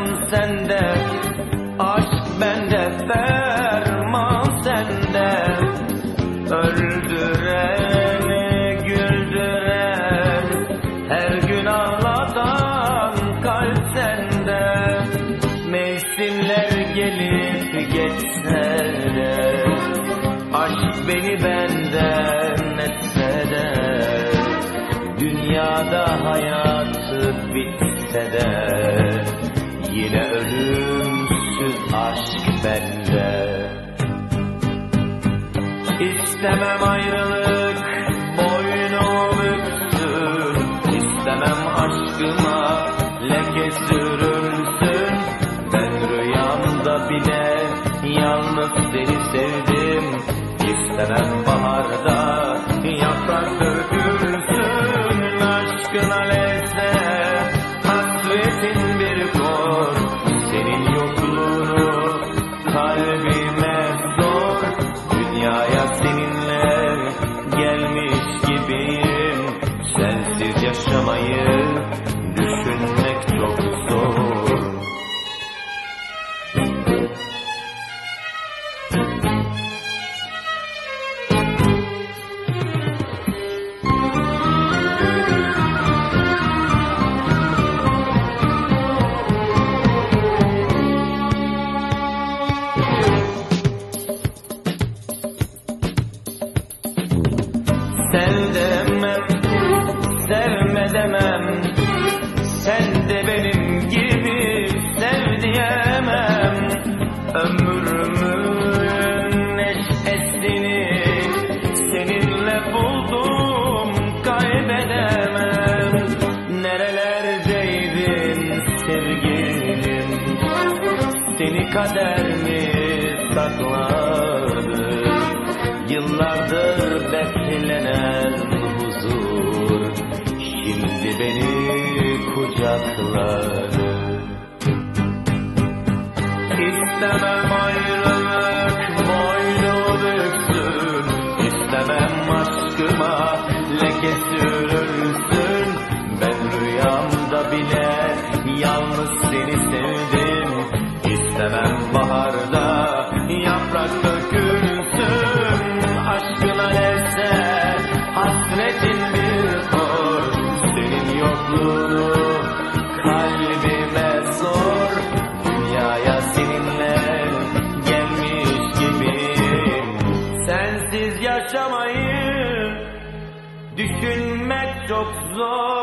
sende, aşk bende, ferman sende. Öldüreni güldüren, her gün ağlatan kalp sende. Mevsimler gelip geçse de, aşk beni benden etse de, dünyada hayatı bitse de, yine ölümsüz aşk bende. İstemem ayrılık boynumu büksün, İstemem aşkıma leke sürünsün. Ben rüyamda bile yalnız seni sevdim. İstemem baharda yaprak dökülsün. Aşkına lezzet, hasretin bir kor, senin yokluğunu kalbime zor. Dünyaya seninle gelmiş gibiyim, sensiz yaşamayı düşünmek çok zor. Sev demem, sevme demem, sen de benim gibi sev diyemem. Ömrümün neşesini seninle buldum, kaybedemem. Nerelerdeydin sevgilim, seni kader mi sakladı? Yıllardır beklenen huzur şimdi beni kucakladı. İstemem ayrılık boynu büksün, İstemem aşkıma leke sürünsün. Ben rüyamda bile yalnız seni sevdim. İstemem baharda yaprak dökülsün. Aşkına lezzet, hasretin bir kor, senin yokluğunu kalbime zor. Dünyaya seninle gelmiş gibiyim, sensiz yaşamayı düşünmek çok zor.